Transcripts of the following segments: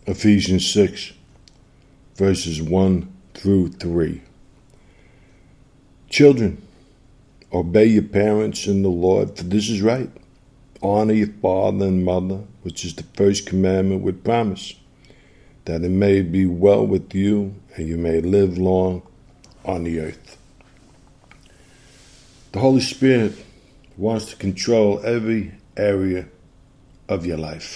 Ephesians 6, verses 1 through 3. Children, obey your parents in the Lord, for this is right. Honor your father and mother, which is the first commandment with promise, that it may be well with you and you may live long on the earth. The Holy Spirit wants to control every area of your life.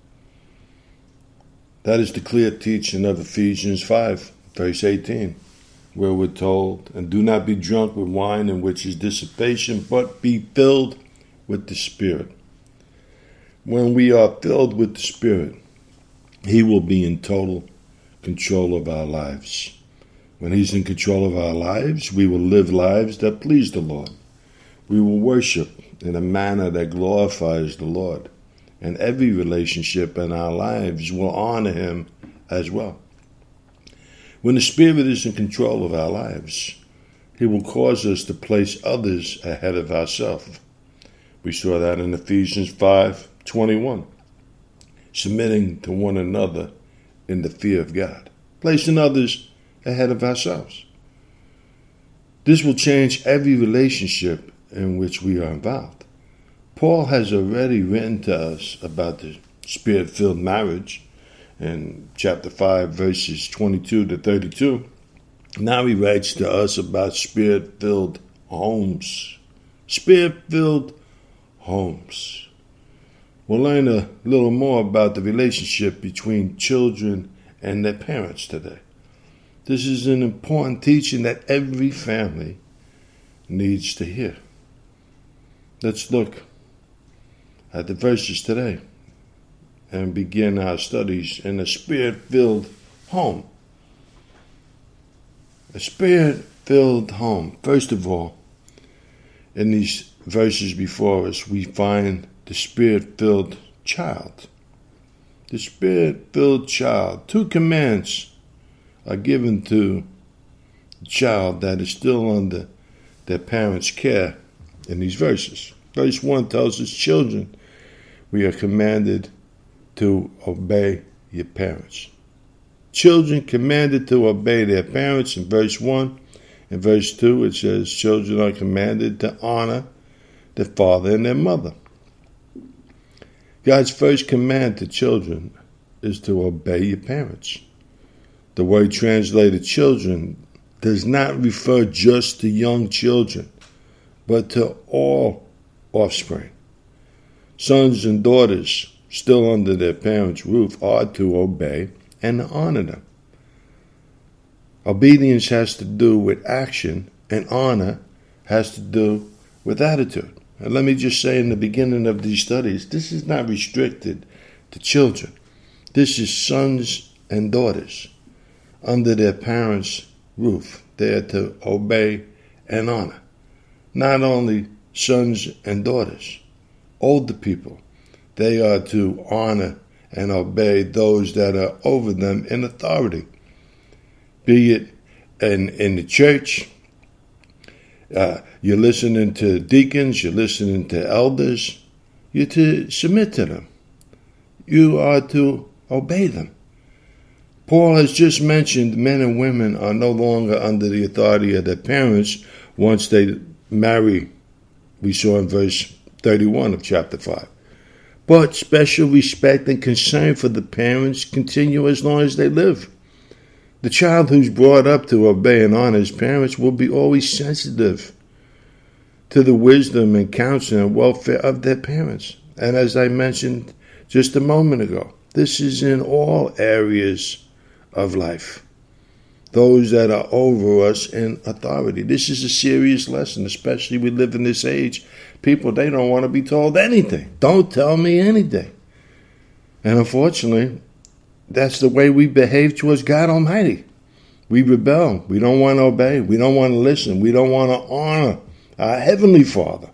That is the clear teaching of Ephesians 5, verse 18, where we're told, and do not be drunk with wine in which is dissipation, but be filled with the Spirit. When we are filled with the Spirit, He will be in total control of our lives. When He's in control of our lives, we will live lives that please the Lord. We will worship in a manner that glorifies the Lord. And every relationship in our lives will honor Him as well. When the Spirit is in control of our lives, He will cause us to place others ahead of ourselves. We saw that in Ephesians 5:21. Submitting to one another in the fear of God. Placing others ahead of ourselves. This will change every relationship in which we are involved. Paul has already written to us about the Spirit-filled marriage in chapter 5, verses 22 to 32. Now he writes to us about Spirit-filled homes. Spirit-filled homes. We'll learn a little more about the relationship between children and their parents today. This is an important teaching that every family needs to hear. Let's look at the verses today and begin our studies in a Spirit-filled home. A Spirit-filled home. First of all, in these verses before us, we find the Spirit-filled child. The Spirit-filled child. 2 commands are given to the child that is still under their parents' care in these verses. Verse 1 tells us, children, we are commanded to obey your parents. Children commanded to obey their parents in verse 1. In verse 2 it says, children are commanded to honor their father and their mother. God's first command to children is to obey your parents. The word translated children does not refer just to young children, but to all offspring. Sons and daughters still under their parents' roof are to obey and honor them. Obedience has to do with action, and honor has to do with attitude. And let me just say in the beginning of these studies, this is not restricted to children. This is sons and daughters under their parents' roof. They are to obey and honor. Not only sons and daughters, older people, they are to honor and obey those that are over them in authority. Be it in the church, you're listening to deacons, you're listening to elders, you're to submit to them. You are to obey them. Paul has just mentioned men and women are no longer under the authority of their parents once they marry. We saw in verse 31 of chapter 5. But special respect and concern for the parents continue as long as they live. The child who's brought up to obey and honor his parents will be always sensitive to the wisdom and counsel and welfare of their parents. And as I mentioned just a moment ago, this is in all areas of life. Those that are over us in authority. This is a serious lesson, especially we live in this age. People, they don't want to be told anything. Don't tell me anything. And unfortunately, that's the way we behave towards God Almighty. We rebel. We don't want to obey. We don't want to listen. We don't want to honor our Heavenly Father.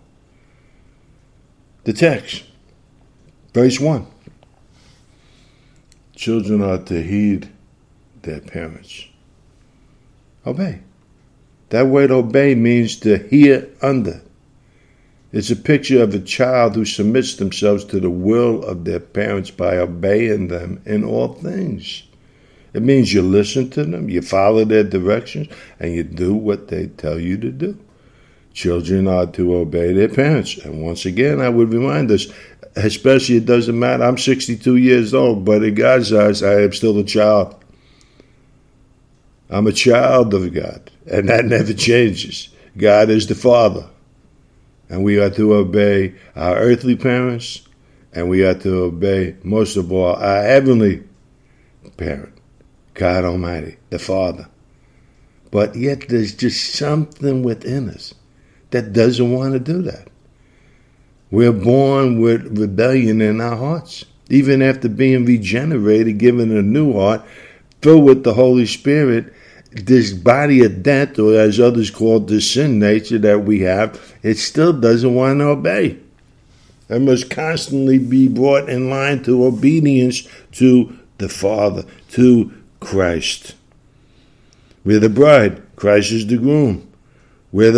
The text, verse 1. Children are to heed their parents. Obey. That word obey means to hear under. It's a picture of a child who submits themselves to the will of their parents by obeying them in all things. It means you listen to them, you follow their directions, and you do what they tell you to do. Children are to obey their parents. And once again, I would remind us, especially it doesn't matter, I'm 62 years old, but in God's eyes, I am still a child. I'm a child of God, and that never changes. God is the Father, and we are to obey our earthly parents, and we are to obey, most of all, our heavenly parent, God Almighty, the Father. But yet there's just something within us that doesn't want to do that. We're born with rebellion in our hearts. Even after being regenerated, given a new heart, filled with the Holy Spirit, this body of death, or as others call it, the sin nature that we have, it still doesn't want to obey. It must constantly be brought in line to obedience to the Father, to Christ. We're the bride. Christ is the groom. We're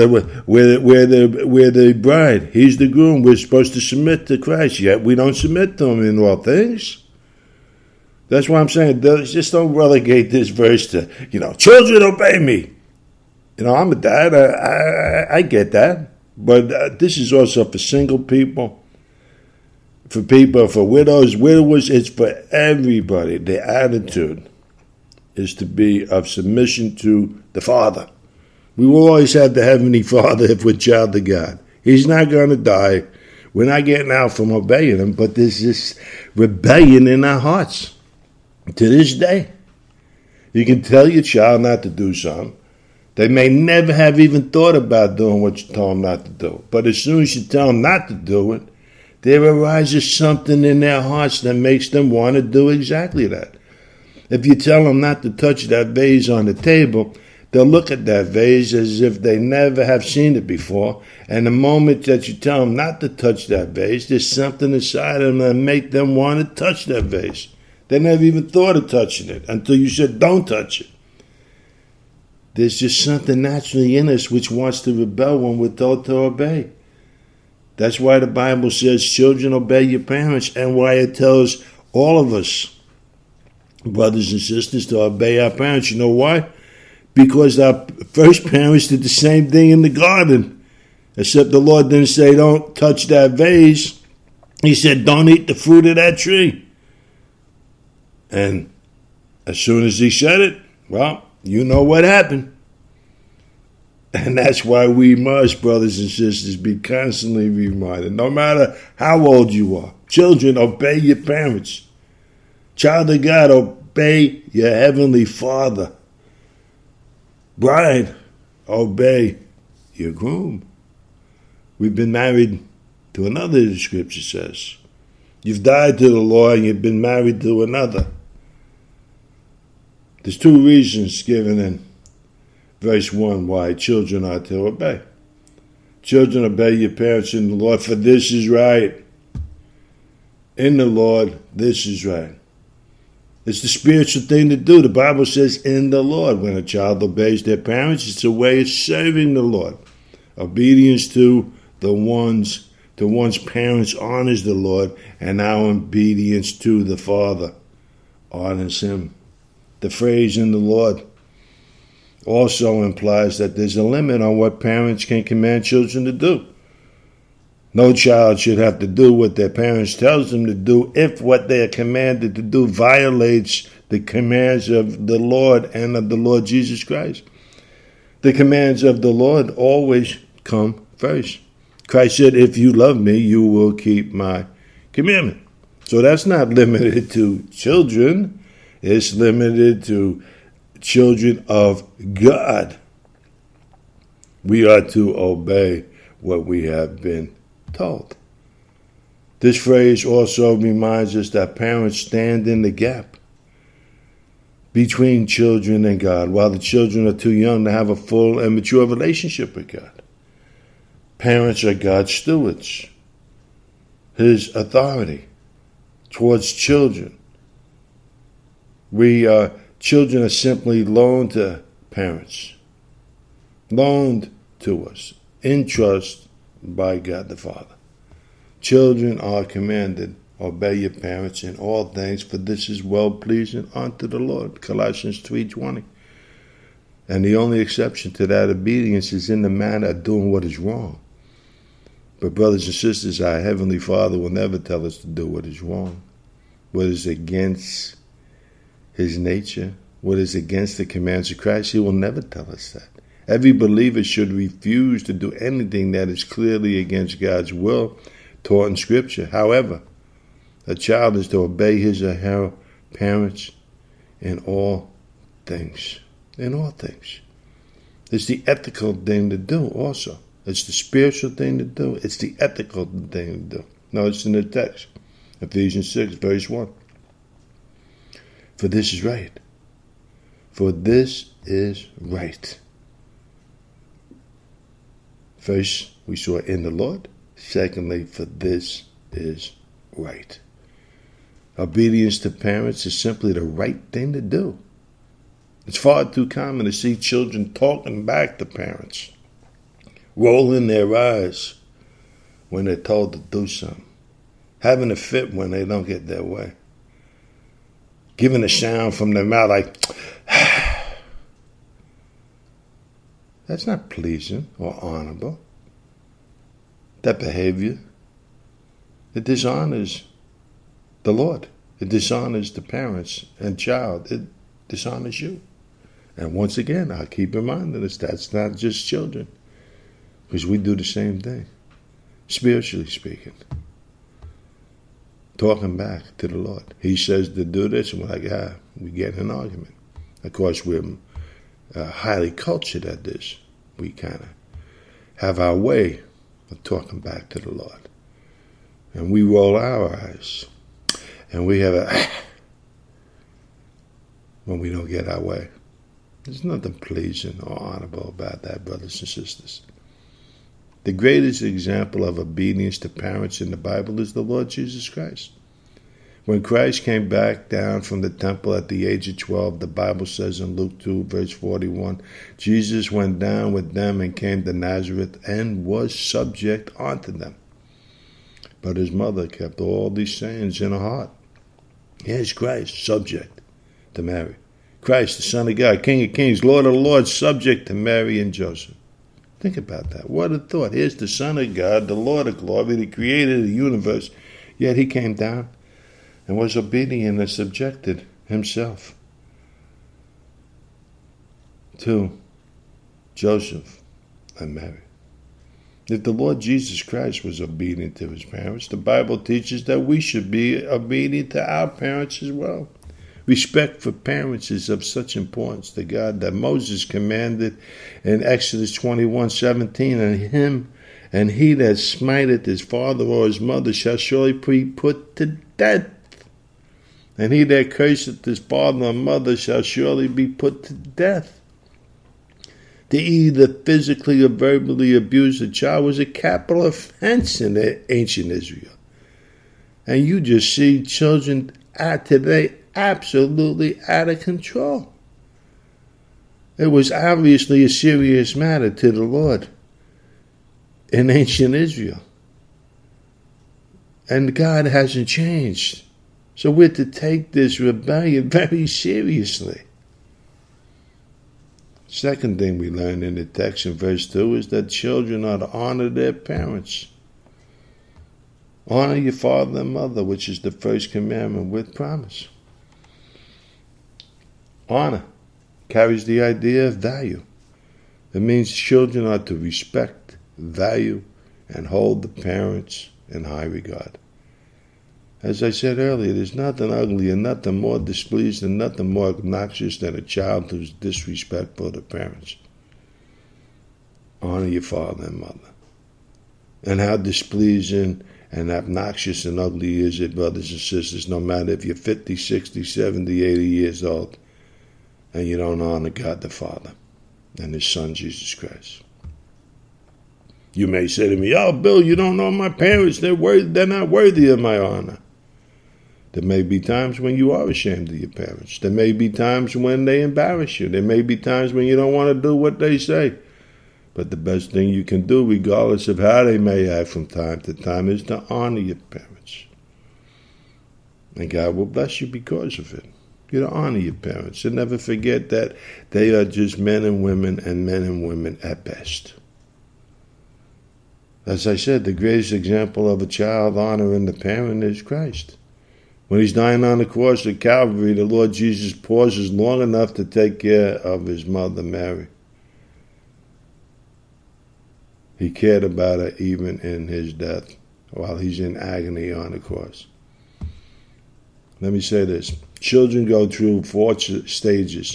the bride. He's the groom. We're supposed to submit to Christ, yet we don't submit to him in all things. That's why I'm saying, just don't relegate this verse to, children, obey me. I'm a dad. I get that. But this is also for single people, for people, for widowers. Widowers, it's for everybody. The attitude is to be of submission to the Father. We will always have the Heavenly Father if we're child of God. He's not going to die. We're not getting out from obeying him, but there's this rebellion in our hearts. To this day, you can tell your child not to do something. They may never have even thought about doing what you told them not to do. But as soon as you tell them not to do it, there arises something in their hearts that makes them want to do exactly that. If you tell them not to touch that vase on the table, they'll look at that vase as if they never have seen it before. And the moment that you tell them not to touch that vase, there's something inside them that make them want to touch that vase. They never even thought of touching it until you said, don't touch it. There's just something naturally in us which wants to rebel when we're told to obey. That's why the Bible says, children, obey your parents, and why it tells all of us, brothers and sisters, to obey our parents. You know why? Because our first parents did the same thing in the garden. Except the Lord didn't say, don't touch that vase. He said, don't eat the fruit of that tree. And as soon as he said it, well, you know what happened. And that's why we must, brothers and sisters, be constantly reminded, no matter how old you are. Children, obey your parents. Child of God, obey your heavenly Father. Bride, obey your groom. We've been married to another, the scripture says. You've died to the law and you've been married to another. There's two reasons given in verse 1 why children are to obey. Children, obey your parents in the Lord, for this is right. In the Lord, this is right. It's the spiritual thing to do. The Bible says in the Lord. When a child obeys their parents, it's a way of serving the Lord. Obedience to one's parents honors the Lord, and our obedience to the Father honors him. The phrase in the Lord also implies that there's a limit on what parents can command children to do. No child should have to do what their parents tells them to do if what they are commanded to do violates the commands of the Lord and of the Lord Jesus Christ. The commands of the Lord always come first. Christ said, if you love me, you will keep my commandment. So that's not limited to children. It's limited to children of God. We are to obey what we have been told. This phrase also reminds us that parents stand in the gap between children and God, while the children are too young to have a full and mature relationship with God. Parents are God's stewards, his authority towards children. Children are simply loaned to parents, loaned to us in trust by God the Father. Children are commanded, obey your parents in all things, for this is well-pleasing unto the Lord. Colossians 3:20. And the only exception to that obedience is in the manner of doing what is wrong. But brothers and sisters, our Heavenly Father will never tell us to do what is wrong, what is against His nature, what is against the commands of Christ. He will never tell us that. Every believer should refuse to do anything that is clearly against God's will taught in Scripture. However, a child is to obey his or her parents in all things. In all things. It's the ethical thing to do also. It's the spiritual thing to do. It's the ethical thing to do. No, it's in the text. Ephesians 6, verse 1. For this is right. For this is right. First, we saw in the Lord. Secondly, for this is right. Obedience to parents is simply the right thing to do. It's far too common to see children talking back to parents, rolling their eyes when they're told to do something, having a fit when they don't get their way, giving a sound from their mouth like, that's not pleasing or honorable. That behavior, it dishonors the Lord. It dishonors the parents and child. It dishonors you. And once again, I'll keep reminding us that's not just children, because we do the same thing, spiritually speaking. Talking back to the Lord. He says to do this, and we're like, we get in an argument. Of course, we're highly cultured at this. We kind of have our way of talking back to the Lord. And we roll our eyes. And we have when we don't get our way. There's nothing pleasing or honorable about that, brothers and sisters. The greatest example of obedience to parents in the Bible is the Lord Jesus Christ. When Christ came back down from the temple at the age of 12, the Bible says in Luke 2, verse 41, Jesus went down with them and came to Nazareth and was subject unto them. But his mother kept all these sayings in her heart. Here's Christ, subject to Mary. Christ, the Son of God, King of Kings, Lord of Lords, subject to Mary and Joseph. Think about that. What a thought. Here's the Son of God, the Lord of glory, the creator of the universe. Yet he came down and was obedient and subjected himself to Joseph and Mary. If the Lord Jesus Christ was obedient to his parents, the Bible teaches that we should be obedient to our parents as well. Respect for parents is of such importance to God that Moses commanded in Exodus 21:17, and he that smiteth his father or his mother shall surely be put to death. And he that curseth his father or mother shall surely be put to death. To either physically or verbally abuse a child was a capital offense in ancient Israel. And you just see children today absolutely out of control. It was obviously a serious matter to the Lord in ancient Israel. And God hasn't changed. So we're to take this rebellion very seriously. Second thing we learn in the text in verse 2 is that children are to honor their parents. Honor your father and mother, which is the first commandment with promise. Honor carries the idea of value. It means children are to respect, value, and hold the parents in high regard. As I said earlier, there's nothing ugly and nothing more displeasing and nothing more obnoxious than a child who's disrespectful to parents. Honor your father and mother. And how displeasing and obnoxious and ugly is it, brothers and sisters, no matter if you're 50, 60, 70, 80 years old, and you don't honor God the Father and His Son, Jesus Christ. You may say to me, oh, Bill, you don't know my parents. They're not worthy of my honor. There may be times when you are ashamed of your parents. There may be times when they embarrass you. There may be times when you don't want to do what they say. But the best thing you can do, regardless of how they may act from time to time, is to honor your parents. And God will bless you because of it. You to honor your parents and never forget that they are just men and women at best. As I said, the greatest example of a child honoring the parent is Christ. When he's dying on the cross at Calvary, the Lord Jesus pauses long enough to take care of his mother Mary. He cared about her even in his death, while he's in agony on the cross. Let me say this. Children go through four stages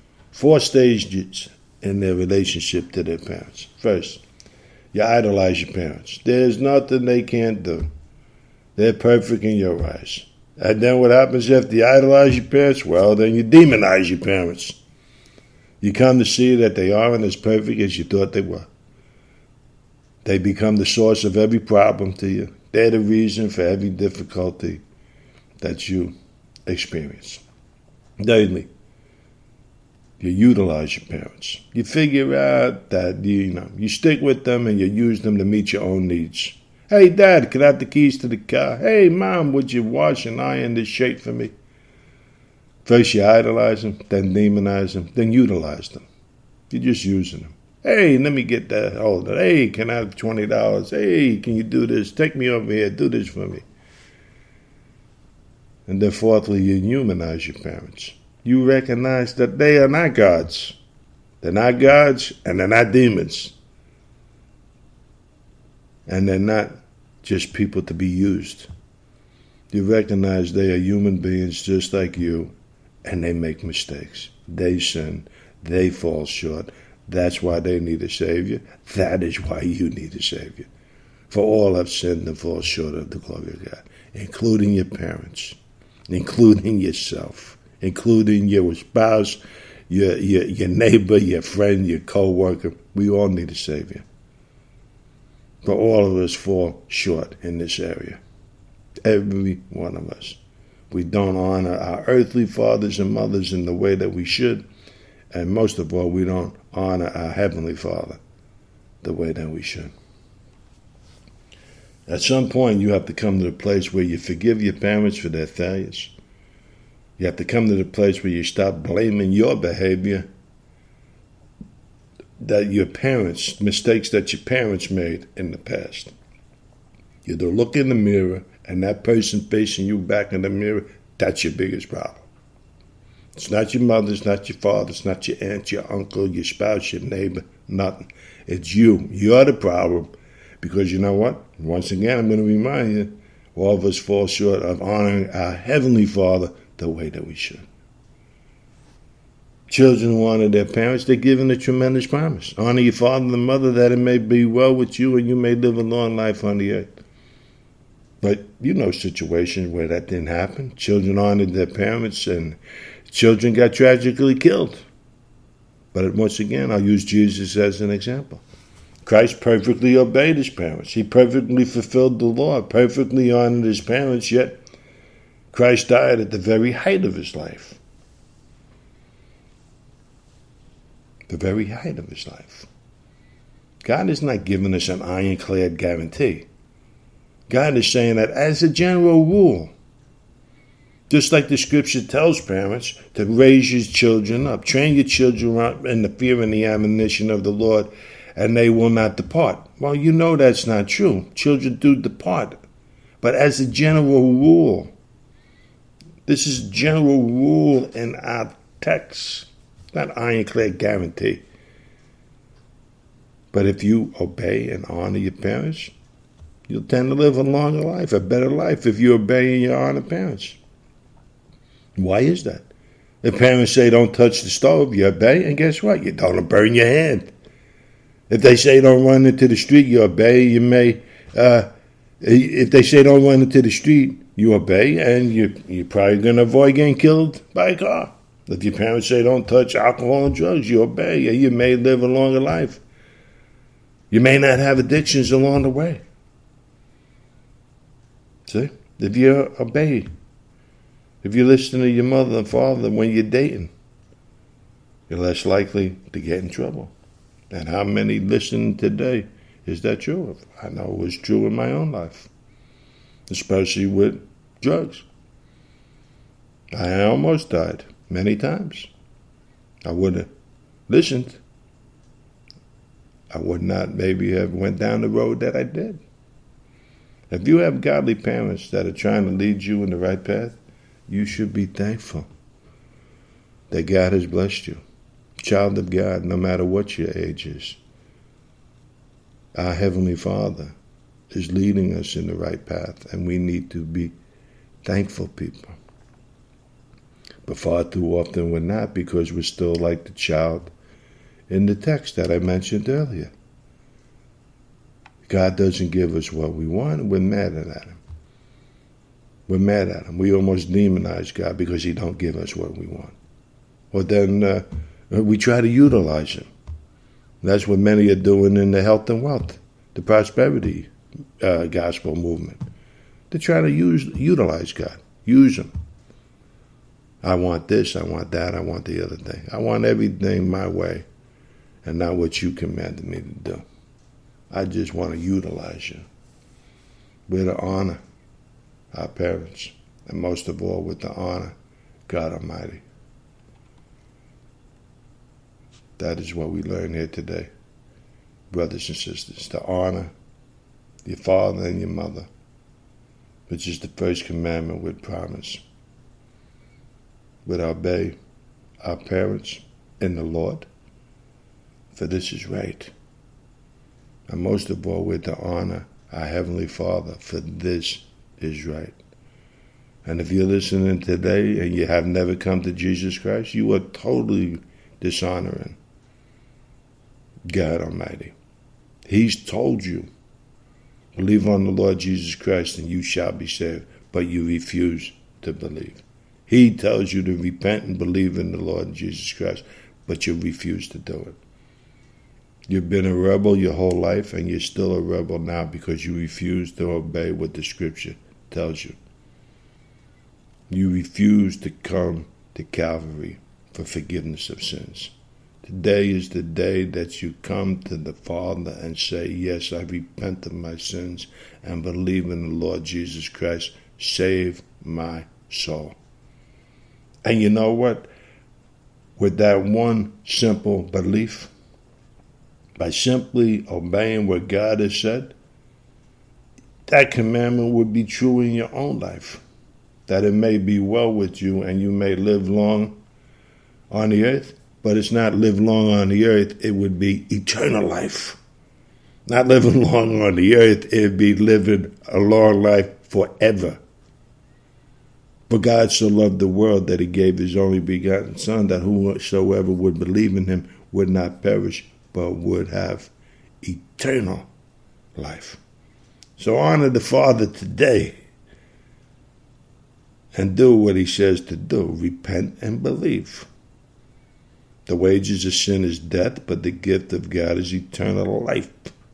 in their relationship to their parents. First, you idolize your parents. There's nothing they can't do. They're perfect in your eyes. And then what happens after you idolize your parents? Well, then you demonize your parents. You come to see that they aren't as perfect as you thought they were. They become the source of every problem to you. They're the reason for every difficulty that you experience. Thirdly, you utilize your parents. You figure out that you stick with them and you use them to meet your own needs. Hey, Dad, can I have the keys to the car? Hey, Mom, would you wash and iron this shirt for me? First you idolize them, then demonize them, then utilize them. You're just using them. Hey, let me get that hold of it. Hey, can I have $20? Hey, can you do this? Take me over here. Do this for me. And then fourthly, you humanize your parents. You recognize that they are not gods. They're not gods and they're not demons. And they're not just people to be used. You recognize they are human beings just like you, and they make mistakes. They sin. They fall short. That's why they need a Savior. That is why you need a Savior. For all have sinned and fall short of the glory of God, including your parents, including yourself, including your spouse, your neighbor, your friend, your co-worker. We all need a Savior. For all of us fall short in this area. Every one of us. We don't honor our earthly fathers and mothers in the way that we should. And most of all, we don't honor our Heavenly Father the way that we should. At some point, you have to come to the place where you forgive your parents for their failures. You have to come to the place where you stop blaming your behavior, mistakes that your parents made in the past. You have to look in the mirror, and that person facing you back in the mirror, that's your biggest problem. It's not your mother, it's not your father, it's not your aunt, your uncle, your spouse, your neighbor, nothing. It's you. You're the problem. Because you know what? Once again, I'm going to remind you, all of us fall short of honoring our Heavenly Father the way that we should. Children who honor their parents, they're given a tremendous promise. Honor your father and mother that it may be well with you and you may live a long life on the earth. But you know situations where that didn't happen. Children honored their parents and children got tragically killed. But once again, I'll use Jesus as an example. Christ perfectly obeyed his parents. He perfectly fulfilled the law, perfectly honored his parents, yet Christ died at the very height of his life. The very height of his life. God is not giving us an ironclad guarantee. God is saying that as a general rule, just like the scripture tells parents to raise your children up, train your children up in the fear and the admonition of the Lord, and they will not depart. Well, you know that's not true. Children do depart. But as a general rule, this is general rule in our text, not ironclad guarantee. But if you obey and honor your parents, you'll tend to live a longer life, a better life, if you obey and you honor parents. Why is that? If parents say don't touch the stove, you obey, and guess what? You don't burn your hand. If they say don't run into the street, you obey. You may, if they say don't run into the street, you obey, and you're probably going to avoid getting killed by a car. If your parents say don't touch alcohol and drugs, you obey, and you may live a longer life. You may not have addictions along the way. See? If you obey, if you listen to your mother and father when you're dating, you're less likely to get in trouble. And how many listening today is that true of? I know it was true in my own life, especially with drugs. I almost died many times. I would have listened. I would not maybe have went down the road that I did. If you have godly parents that are trying to lead you in the right path, you should be thankful that God has blessed you. Child of God, no matter what your age is, our Heavenly Father is leading us in the right path, and we need to be thankful people. But far too often we're not, because we're still like the child in the text that I mentioned earlier. God doesn't give us what we want, and we're mad at Him. We're mad at Him. We almost demonize God because He don't give us what we want. Or then we try to utilize Him. That's what many are doing in the health and wealth, the prosperity gospel movement. They're trying to utilize God, use Him. I want this, I want that, I want the other thing. I want everything my way and not what you commanded me to do. I just want to utilize you. We're to honor our parents, and most of all, with the honor God Almighty. That is what we learn here today, brothers and sisters, to honor your father and your mother, which is the first commandment with promise. With obey our parents in the Lord, for this is right. And most of all, we're to honor our Heavenly Father, for this is right. And if you're listening today and you have never come to Jesus Christ, you are totally dishonoring God Almighty. He's told you, believe on the Lord Jesus Christ and you shall be saved, but you refuse to believe. He tells you to repent and believe in the Lord Jesus Christ, but you refuse to do it. You've been a rebel your whole life, and you're still a rebel now because you refuse to obey what the Scripture tells you. You refuse to come to Calvary for forgiveness of sins. Today is the day that you come to the Father and say, yes, I repent of my sins and believe in the Lord Jesus Christ. Save my soul. And you know what? With that one simple belief, by simply obeying what God has said, that commandment would be true in your own life. That it may be well with you and you may live long on the earth, but it's not live long on the earth, it would be eternal life. Not living long on the earth, it would be living a long life forever. For God so loved the world that He gave His only begotten Son, that whosoever would believe in Him would not perish, but would have eternal life. So honor the Father today and do what He says to do. Repent and believe. The wages of sin is death, but the gift of God is eternal life.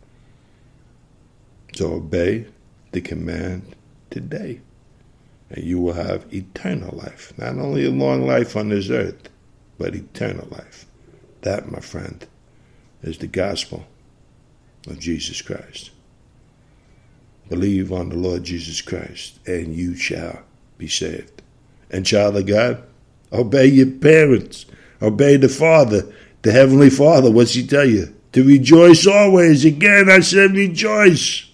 So obey the command today, and you will have eternal life. Not only a long life on this earth, but eternal life. That, my friend, is the gospel of Jesus Christ. Believe on the Lord Jesus Christ, and you shall be saved. And child of God, obey your parents. Obey the Father, the Heavenly Father. What's He tell you? To rejoice always. Again, I said rejoice.